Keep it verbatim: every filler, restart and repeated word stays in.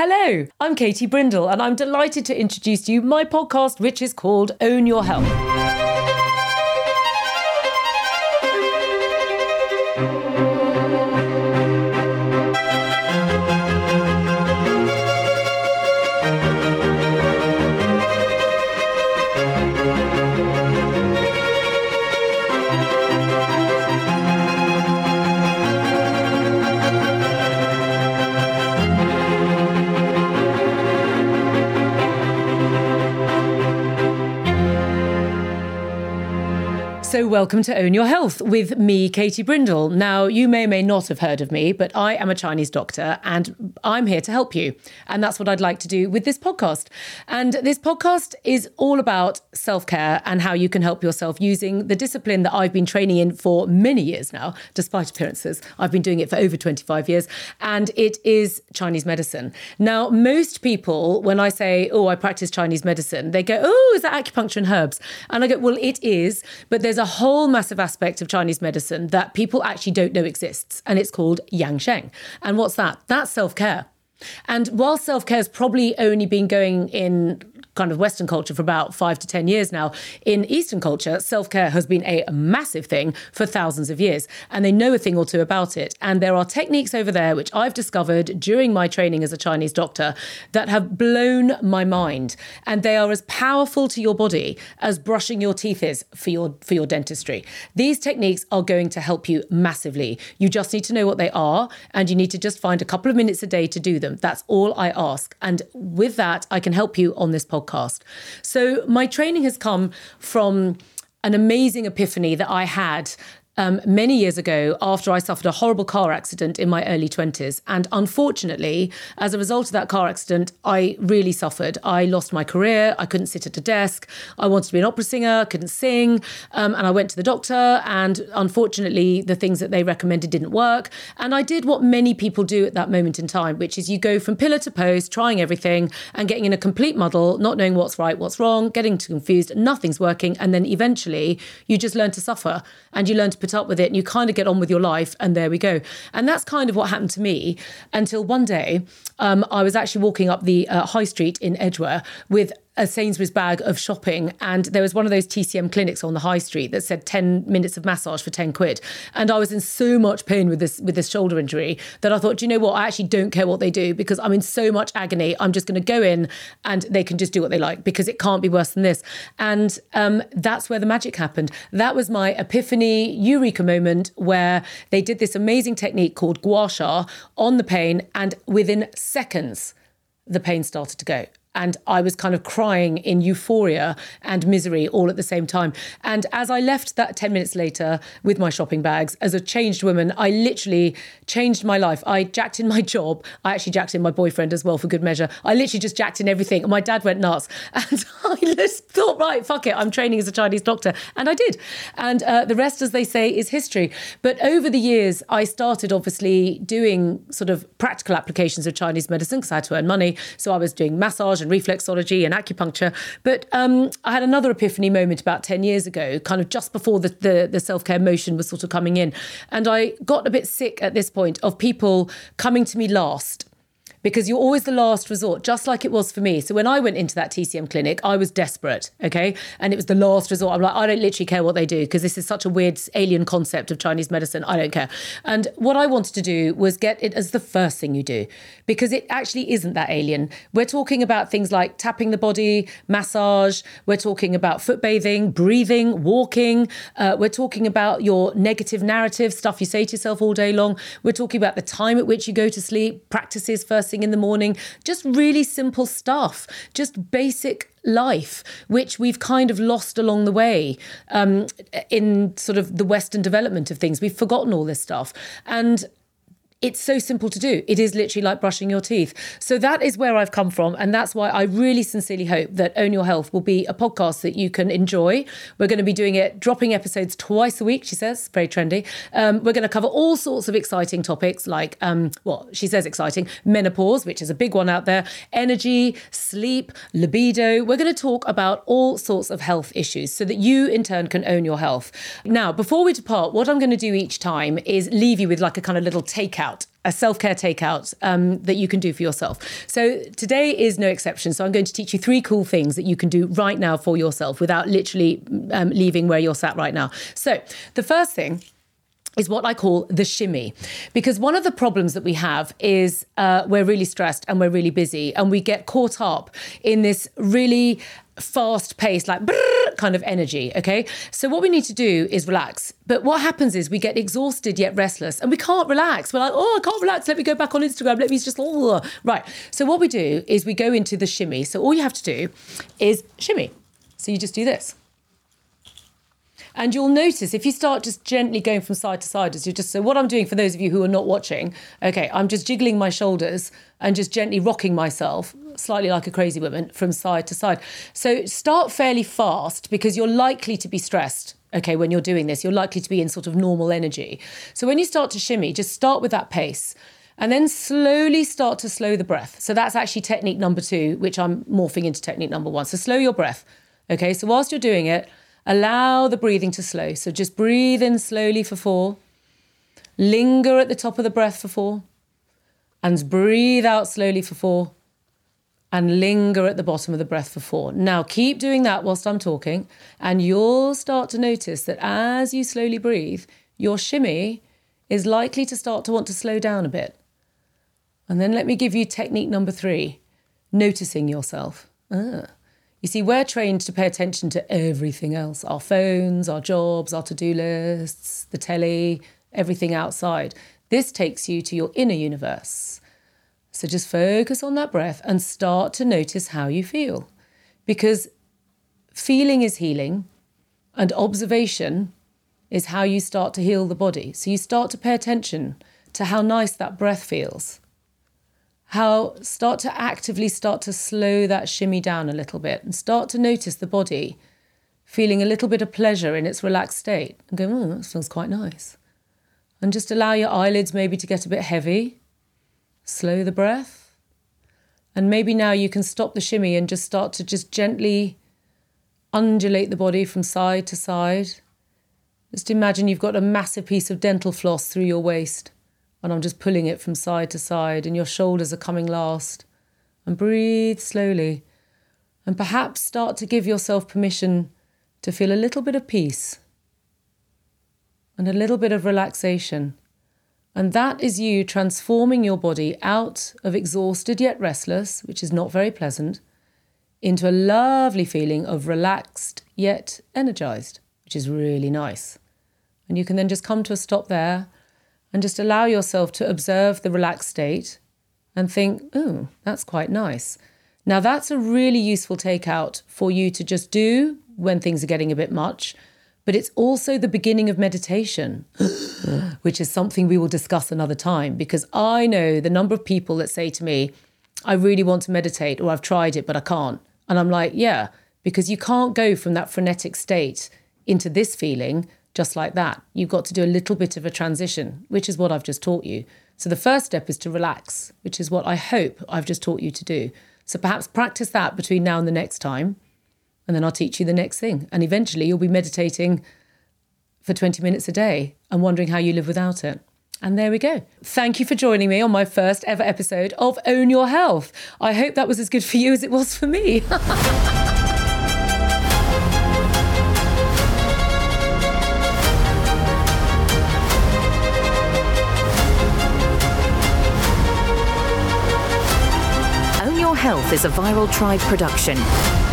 Hello, I'm Katie Brindle, and I'm delighted to introduce to you my podcast, which is called Own Your Health. So welcome to Own Your Health with me, Katie Brindle. Now, you may or may not have heard of me, but I am a Chinese doctor and I'm here to help you. And that's what I'd like to do with this podcast. And this podcast is all about self-care and how you can help yourself using the discipline that I've been training in for many years now, despite appearances. I've been doing it for over twenty-five years, and it is Chinese medicine. Now, most people, when I say, oh, I practice Chinese medicine, they go, oh, is that acupuncture and herbs? And I go, well, it is, but there's a whole massive aspect of Chinese medicine that people actually don't know exists, and it's called Yang Sheng. And what's that? That's self-care. And while self-care has probably only been going in kind of Western culture for about five to ten years now, in Eastern culture, self-care has been a massive thing for thousands of years, and they know a thing or two about it. And there are techniques over there which I've discovered during my training as a Chinese doctor that have blown my mind, and they are as powerful to your body as brushing your teeth is for your for your dentistry. These techniques are going to help you massively. You just need to know what they are, and you need to just find a couple of minutes a day to do them. That's all I ask. And with that, I can help you on this podcast. So my training has come from an amazing epiphany that I had Um, many years ago after I suffered a horrible car accident in my early twenties. And unfortunately, as a result of that car accident, I really suffered. I lost my career. I couldn't sit at a desk. I wanted to be an opera singer, couldn't sing. Um, and I went to the doctor, and unfortunately, the things that they recommended didn't work. And I did what many people do at that moment in time, which is you go from pillar to post, trying everything and getting in a complete muddle, not knowing what's right, what's wrong, getting confused, nothing's working. And then eventually you just learn to suffer, and you learn to put up with it, and you kind of get on with your life, and there we go. And that's kind of what happened to me until one day um, I was actually walking up the uh, high street in Edgware with a Sainsbury's bag of shopping, and there was one of those T C M clinics on the high street that said ten minutes of massage for ten quid. And I was in so much pain with this with this shoulder injury that I thought, do you know what? I actually don't care what they do, because I'm in so much agony. I'm just going to go in and they can just do what they like, because it can't be worse than this. And um, that's where the magic happened. That was my epiphany, eureka moment, where they did this amazing technique called gua sha on the pain, and within seconds, the pain started to go. And I was kind of crying in euphoria and misery all at the same time. And as I left that ten minutes later with my shopping bags, as a changed woman, I literally changed my life. I jacked in my job. I actually jacked in my boyfriend as well, for good measure. I literally just jacked in everything. And my dad went nuts. And I just thought, right, fuck it. I'm training as a Chinese doctor. And I did. And uh, the rest, as they say, is history. But over the years, I started obviously doing sort of practical applications of Chinese medicine, because I had to earn money. So I was doing massage and reflexology and acupuncture. But um, I had another epiphany moment about ten years ago, kind of just before the, the, the self-care motion was sort of coming in. And I got a bit sick at this point of people coming to me last, because you're always the last resort, just like it was for me. So when I went into that T C M clinic, I was desperate, okay? And it was the last resort. I'm like, I don't literally care what they do, because this is such a weird alien concept of Chinese medicine. I don't care. And what I wanted to do was get it as the first thing you do, because it actually isn't that alien. We're talking about things like tapping the body, massage. We're talking about foot bathing, breathing, walking. Uh, we're talking about your negative narrative, stuff you say to yourself all day long. We're talking about the time at which you go to sleep, practices first in the morning, just really simple stuff, just basic life, which we've kind of lost along the way um, in sort of the Western development of things. We've forgotten all this stuff. And it's so simple to do. It is literally like brushing your teeth. So that is where I've come from. And that's why I really sincerely hope that Own Your Health will be a podcast that you can enjoy. We're going to be doing it, dropping episodes twice a week, she says, very trendy. Um, we're going to cover all sorts of exciting topics like, um, well, she says exciting, menopause, which is a big one out there, energy, sleep, libido. We're going to talk about all sorts of health issues so that you in turn can own your health. Now, before we depart, what I'm going to do each time is leave you with like a kind of little takeout takeout, a self-care takeout um, that you can do for yourself. So today is no exception. So I'm going to teach you three cool things that you can do right now for yourself without literally um, leaving where you're sat right now. So the first thing is what I call the shimmy. Because one of the problems that we have is uh, we're really stressed and we're really busy and we get caught up in this really fast paced, like brrr, kind of energy, okay? So what we need to do is relax. But what happens is we get exhausted yet restless and we can't relax. We're like, oh, I can't relax. Let me go back on Instagram. Let me just, oh. Right. So what we do is we go into the shimmy. So all you have to do is shimmy. So you just do this. And you'll notice if you start just gently going from side to side, as you just, so what I'm doing for those of you who are not watching, okay, I'm just jiggling my shoulders and just gently rocking myself, slightly like a crazy woman, from side to side. So start fairly fast because you're likely to be stressed, okay, when you're doing this. You're likely to be in sort of normal energy. So when you start to shimmy, just start with that pace and then slowly start to slow the breath. So that's actually technique number two, which I'm morphing into technique number one. So slow your breath, okay? So whilst you're doing it, allow the breathing to slow. So just breathe in slowly for four. Linger at the top of the breath for four. And breathe out slowly for four. And linger at the bottom of the breath for four. Now keep doing that whilst I'm talking. And you'll start to notice that as you slowly breathe, your shimmy is likely to start to want to slow down a bit. And then let me give you technique number three. Noticing yourself. Ah. You see, we're trained to pay attention to everything else. Our phones, our jobs, our to-do lists, the telly, everything outside. This takes you to your inner universe. So just focus on that breath and start to notice how you feel. Because feeling is healing and observation is how you start to heal the body. So you start to pay attention to how nice that breath feels. How start to actively start to slow that shimmy down a little bit and start to notice the body feeling a little bit of pleasure in its relaxed state and go, oh, that feels quite nice. And just allow your eyelids maybe to get a bit heavy. Slow the breath. And maybe now you can stop the shimmy and just start to just gently undulate the body from side to side. Just imagine you've got a massive piece of dental floss through your waist. And I'm just pulling it from side to side and your shoulders are coming last. And breathe slowly. And perhaps start to give yourself permission to feel a little bit of peace and a little bit of relaxation. And that is you transforming your body out of exhausted yet restless, which is not very pleasant, into a lovely feeling of relaxed yet energized, which is really nice. And you can then just come to a stop there and just allow yourself to observe the relaxed state and think, oh, that's quite nice. Now, that's a really useful takeout for you to just do when things are getting a bit much, but it's also the beginning of meditation, which is something we will discuss another time, because I know the number of people that say to me, I really want to meditate, or I've tried it, but I can't. And I'm like, yeah, because you can't go from that frenetic state into this feeling just like that. You've got to do a little bit of a transition, which is what I've just taught you. So the first step is to relax, which is what I hope I've just taught you to do. So perhaps practice that between now and the next time, and then I'll teach you the next thing. And eventually you'll be meditating for twenty minutes a day and wondering how you live without it. And there we go. Thank you for joining me on my first ever episode of Own Your Health. I hope that was as good for you as it was for me. Health is a Viral Tribe production.